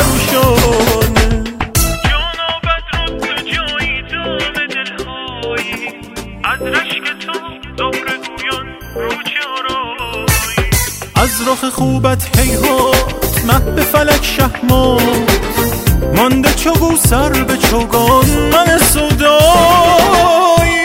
روشانه. جانابت رو تو جایی دام دلهایی، از رشک تو زهره گویان رو چرایی. از رخ خوبت هیهات مه به فلک شهمات، مانده چو سر به چوگان من سودایی.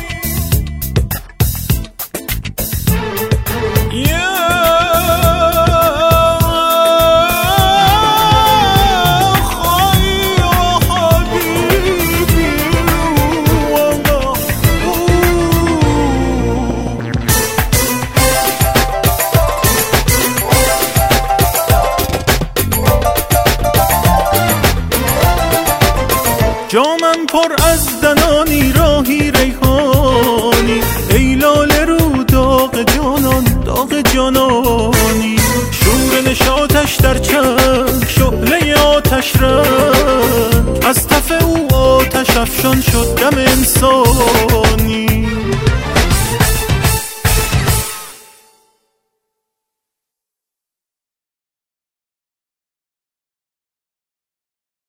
جامم پر از دنانی راهی ریحانی، ای لاله رو داغ جانان داغ جانانی. شور نشاطش در چشم شعله آتش رنگ، از تف او آتش افشان شد دم انسانی.